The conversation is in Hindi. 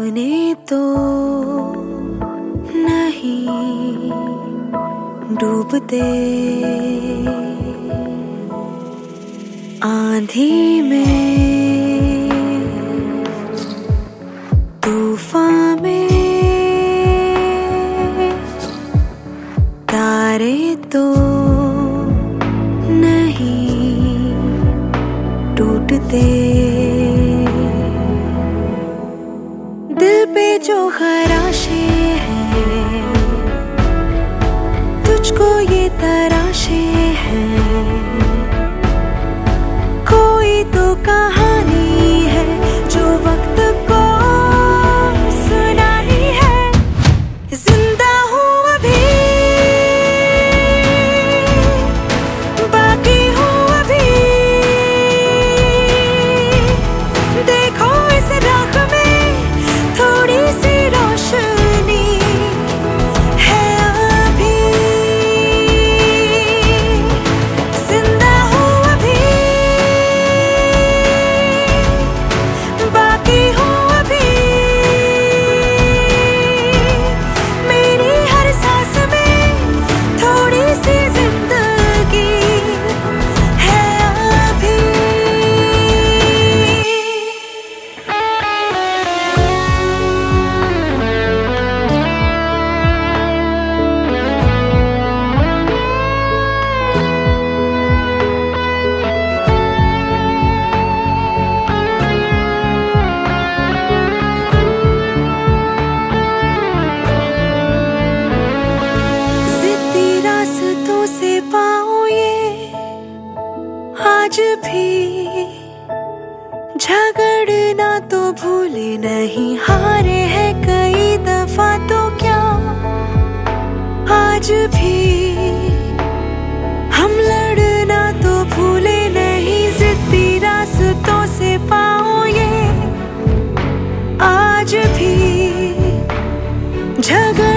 सपने तो नहीं डूबते, आंधी में तूफान में तारे तो नहीं टूटते। दिल पे जो खराशे हैं तुझको ये तराशे हैं, कोई तो कहानी है जो वक्त को सुनानी है। जिंदा हूँ अभी, बाकी हूँ अभी, देखो इस राख में थोड़ी सी रोशनी है अभी। जिंदा हूँ अभी, बाकी हूँ अभी, मेरी हर सांस में थोड़ी सी जिंदगी है अभी। जिद्दी रास्तों से पाऊं ये आज भी, झगड़ना तो भूले नहीं, हारे हैं कई दफा तो क्या आज भी हम लड़ना तो भूले नहीं। जिद्दी रास्तों से पाऊं ये आज भी, झगड़